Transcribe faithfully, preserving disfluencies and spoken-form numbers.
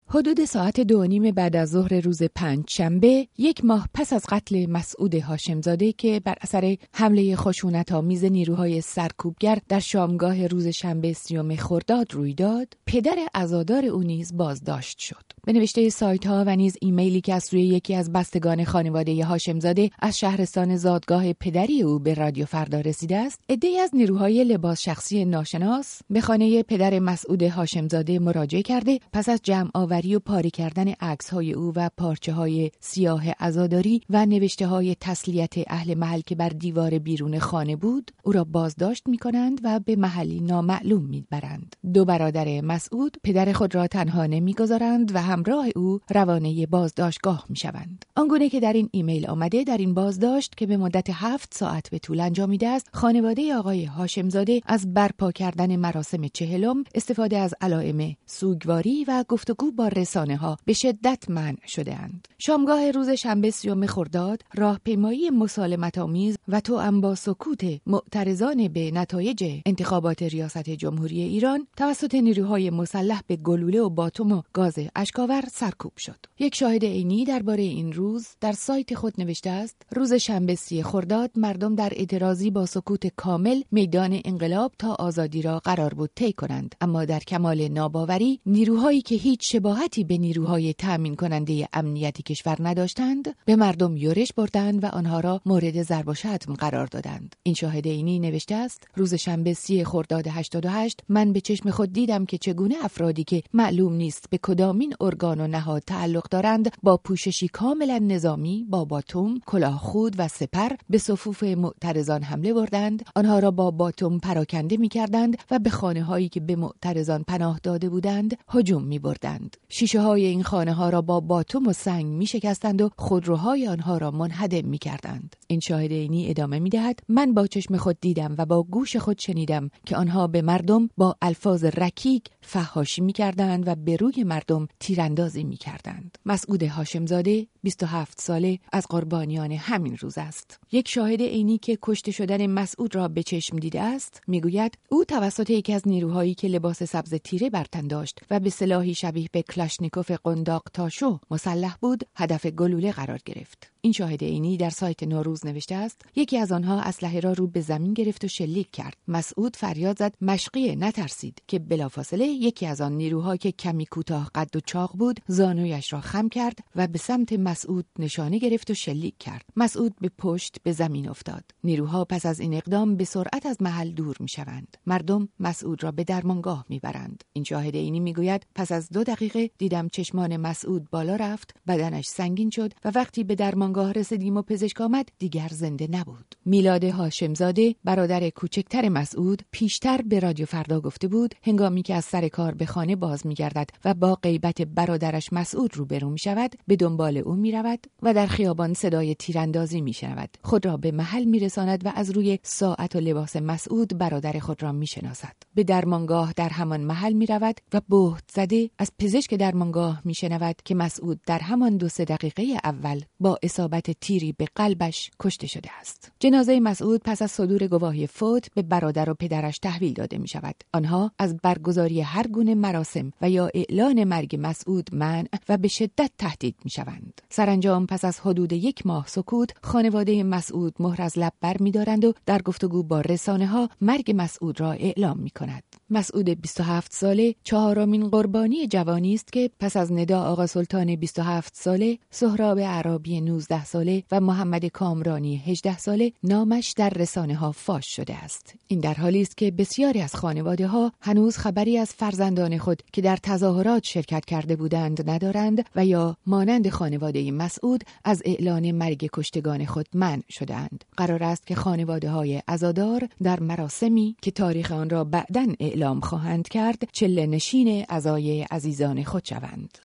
حدود ساعت دو و نیم بعد از ظهر روز پنج شنبه، یک ماه پس از قتل مسعود هاشمزاده که بر اثر حمله خشونت‌آمیز نیروهای سرکوبگر در شامگاه روز شنبه سیوم خرداد روی داد، پدر عزادار او نیز بازداشت شد. به نوشته سایت‌ها و نیز ایمیلی که از سوی یکی از بستگان خانواده هاشمزاده از شهرستان زادگاه پدری او به رادیو فردا رسیده است، عده‌ای از نیروهای لباس شخصی ناشناس به خانه پدر مسعود هاشمزاده مراجعه کرده پس از جمع آوری و پاره کردن عکس‌های او و پارچه‌های سیاه عزاداری و نوشته‌های تسلیت اهل محل که بر دیوار بیرون خانه بود، او را بازداشت می‌کنند و به محلی نامعلوم می‌برند. دو برادر مسعود پدر خود را تنها نمی‌گذارند و همراه او روانه بازداشتگاه می‌شوند. آنگونه که در این ایمیل آمده، در این بازداشت که به مدت هفت ساعت به طول انجامیده است، خانواده آقای هاشمزاده از برپا کردن مراسم چهلم استفاده از علائم سوگواری و گفتگو با رسانه‌ها به شدت منع شده‌اند. شامگاه روز شنبه سیوم خرداد، راهپیمایی مسالمت‌آمیز و توأم با سکوت معترضان به نتایج انتخابات ریاست جمهوری ایران توسط نیروهای مسلح به گلوله و باتوم و گاز اشک‌آور سرکوب شد. یک شاهد عینی درباره این روز در سایت خود نوشته است: روز شنبه سی خرداد مردم در اعتراضی با سکوت کامل میدان انقلاب تا آزادی را قرار بود طی کنند، اما در کمال ناباوری نیروهایی که هیچ شباهتی به نیروهای تأمین کننده امنیتی کشور نداشتند به مردم یورش بردند و آنها را مورد ضرب و شتم قرار دادند. این شاهد عینی نوشته است: روز شنبه سی خرداد هشتاد و هشت من به چشم خود دیدم که چگونه افرادی که معلوم نیست به کدامین ارگان و نهاد تعلق دارند با پوششی کاملا نظامی با باتوم، کلاهخود و سپر به صفوف معترضان حمله بردند، آنها را با باتوم پراکنده می‌کردند و به خانه‌هایی که به معترضان پناه داده بودند هجوم می‌بردند. شیشه‌های این خانه‌ها را با باتوم و سنگ می‌شکستند و خودروهای آنها را منهدم می‌کردند. این شاهد عینی ادامه می‌دهد: من با چشم خود دیدم و با گوش خود شنیدم که آنها به مردم با الفاظ رکیک فحاشی می‌کردند و به روی مردم تیراندازی می‌کردند. مسعود هاشمزاده بیست و هفت ساله از قربانیان همین روز است. یک شاهد عینی که کشته شدن مسعود را به چشم دیده است میگوید او توسط یکی از نیروهایی که لباس سبز تیره بر تن داشت و به سلاحی شبیه به کلاشنیکوف قنداق تاشو مسلح بود هدف گلوله قرار گرفت. این شاهد عینی در سایت نوروز نوشته است: یکی از آنها اسلحه را رو به زمین گرفت و شلیک کرد. مسعود فریاد زد مشقیه، نترسید، که بلافاصله یکی از آن نیروها که کمی کوتاه قد و چاق بود زانویش را خم کرد و به سمت مسعود نشانه گرفت و شلیک کرد. مسعود به پشت به زمین افتاد. نیروها پس از این اقدام به سرعت از محل دور می‌شوند. مردم مسعود را به درمانگاه می‌برند. این شاهد عینی میگوید پس از دو دقیقه دیدم چشمان مسعود بالا رفت، بدنش سنگین شد و وقتی به درمانگاه رسیدیم و پزشک آمد دیگر زنده نبود. میلاد هاشمزاده برادر کوچکتر مسعود پیشتر به رادیو فردا گفته بود هنگامی که از سر کار به خانه باز می‌گردد و با غیبت برادرش مسعود روبرو می‌شود به دنبال او می‌رود و در خیابان صدای تیراندازی می‌شنود. خود را به محل می‌رساند و از روی ساعت و لباس مسعود برادر خود را می‌شناسد. به درمانگاه در همان محل می‌رود و بهت زده از پزشک درمانگاه می‌شنود که مسعود در همان دو سه دقیقه اول با اصابت تیری به قلبش کشته شده است. جنازه مسعود پس از صدور گواهی فوت به برادر و پدرش تحویل داده می‌شود. آنها از برگزاری هر گونه مراسم و یا اعلان مرگ مسعود منع و به شدت تهدید می‌شوند. سرانجام پس از حدود یک ماه سکوت خانواده مسعود مهر از لب بر می‌دارند و در گفتگو با رسانه‌ها مرگ مسعود را اعلام می‌کند. مسعود بیست و هفت ساله چهارمین قربانی جوانی است که پس از ندا آقا سلطان بیست و هفت ساله، سهراب عرابی نوزده ساله و محمد کامرانی هجده ساله نامش در رسانه‌ها فاش شده است. این در حالی است که بسیاری از خانواده‌ها هنوز خبری از فرزندان خود که در تظاهرات شرکت کرده بودند ندارند و یا مانند خانواده مسعود از اعلان مرگ کشتگان خود منع شده‌اند. قرار است که خانواده‌های عزادار در مراسمی که تاریخ آن را بعداً اعلام خواهند کرد چله نشین عزای عزیزان خود شوند.